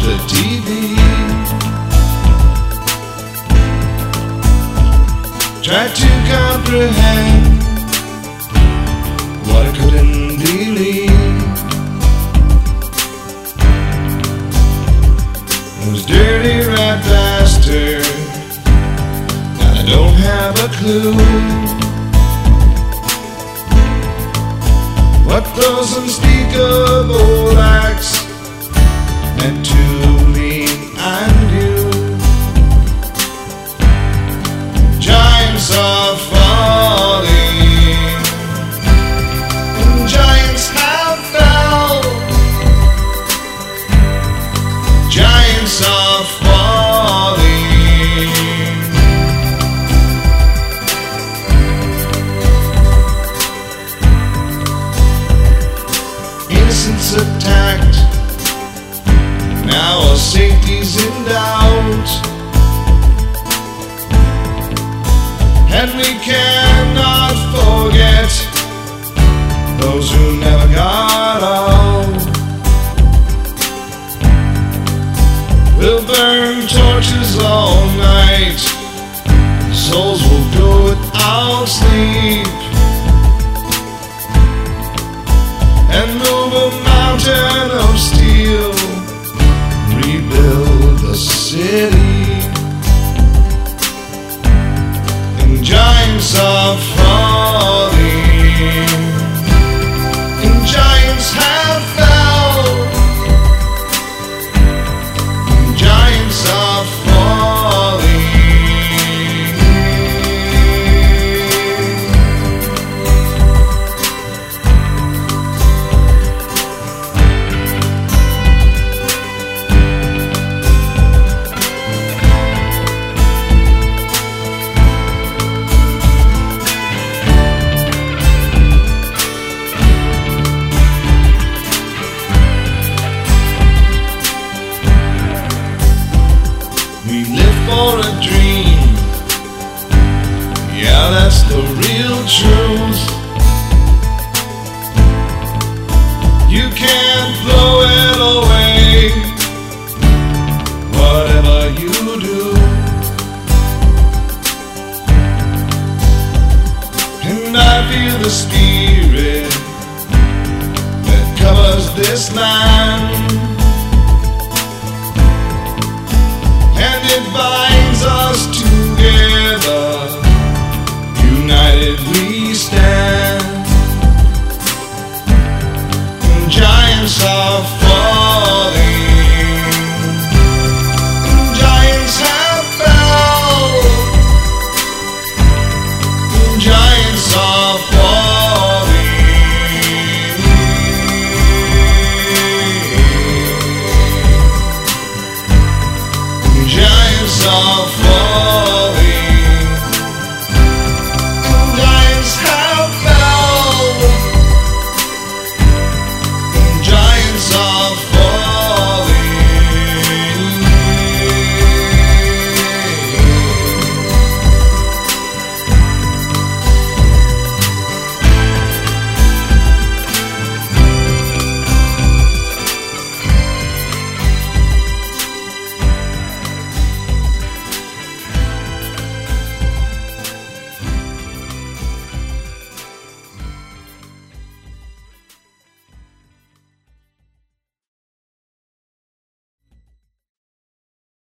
the TV. Tried to comprehend what I couldn't believe. Those dirty rat bastards, I don't have a clue what those unspeakable acts meant to me and you. Giants are falling, and giants have fell. Giants are falling. Innocence attacked, now our safety's in doubt. And we cannot forget those who never got out. We'll burn torches all night, souls will go without sleep, and move a mountain of steel, rebuild the city. Giants are falling, and giants have fell. And giants are falling. We live for a dream, yeah, that's the real truth. You can't blow it away, whatever you do. And I feel the spirit that covers this land, and it binds us together. United we stand. And giants are falling, and giants have fell. And giants are falling. Giants are falling.